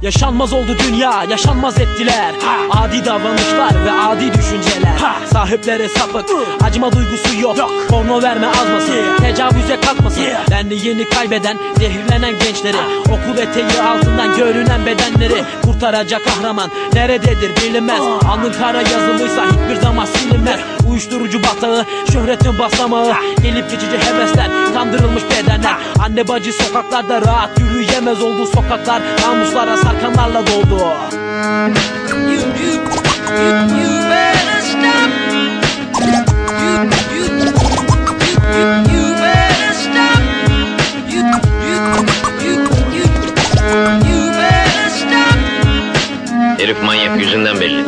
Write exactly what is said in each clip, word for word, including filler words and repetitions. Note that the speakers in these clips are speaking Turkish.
Yaşanmaz oldu dünya, yaşanmaz ettiler. Adi davranışlar ve adi düşünceler. Sahiplere sapık, acıma duygusu yok. Porno verme azmasın, tecavüze kalkmasın. Benliğini kaybeden, zehirlenen gençleri, okul eteği altından görünen bedenleri kurtaracak kahraman nerededir bilinmez. Alnın kara yazılıysa hiçbir zaman silinmez. Uyuşturucu batağı, şöhretin basamağı, gelip geçici hevesler, kandırılmış bedenler. Anne bacı sokaklarda rahat yürüyemez oldu. Sokaklar namuslara sarkanlarla doldu. You, you, you, you better stop. You, you, you, you, you better stop. You, you, you, you, you better stop. Herif manyak, yüzünden belli.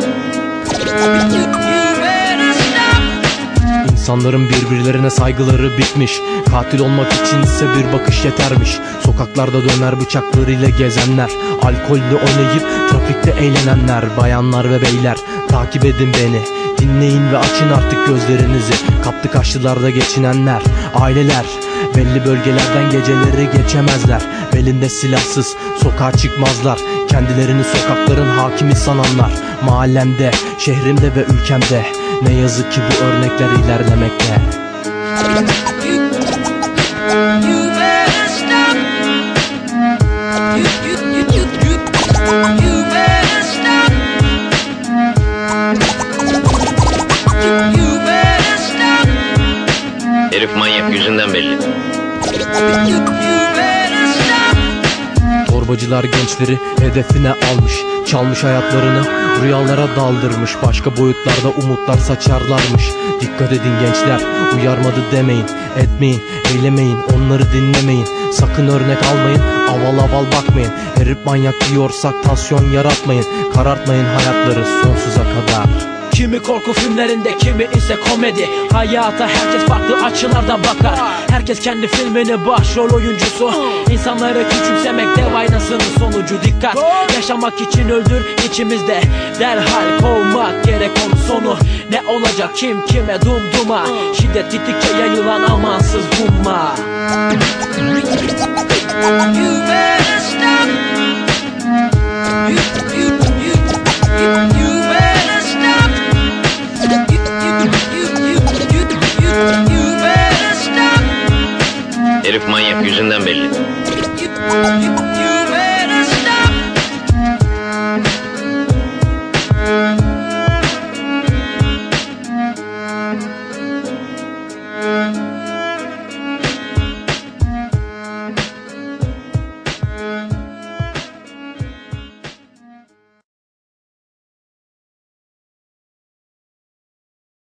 İnsanların birbirlerine saygıları bitmiş. Katil olmak içinse bir bakış yetermiş. Sokaklarda döner bıçaklarıyla gezenler, alkollü oynayıp trafikte eğlenenler. Bayanlar ve beyler, takip edin beni, dinleyin ve açın artık gözlerinizi. Kaptı kaşlılarda geçinenler, aileler belli bölgelerden geceleri geçemezler. Belinde silahsız sokağa çıkmazlar. Kendilerini sokakların hakimi sananlar. Mahallemde, şehrimde ve ülkemde ne yazık ki bu örnekler ilerlemekte. Herif manyak, yüzünden belli. Torbacılar gençleri hedefine almış, çalmış hayatlarını, rüyalara daldırmış. Başka boyutlarda umutlar saçarlarmış. Dikkat edin gençler, uyarmadı demeyin, etmeyin, eylemeyin, onları dinlemeyin. Sakın örnek almayın, aval aval bakmayın. Herif manyak diyorsak tansiyon yaratmayın. Karartmayın hayatları sonsuza kadar. Kimi korku filmlerinde, kimi ise komedi. Hayata herkes farklı açılardan bakar. Herkes kendi filminin başrol oyuncusu. İnsanları küçümsemek dev aynasının sonucu. Dikkat, yaşamak için öldür içimizde. Derhal kovmak gerek onun sonu. Ne olacak kim kime dumduma. Şiddet gittikçe yayılan amansız humma. You better stop. You, you, you, you, you better stop. Herif manyak, yüzünden belli.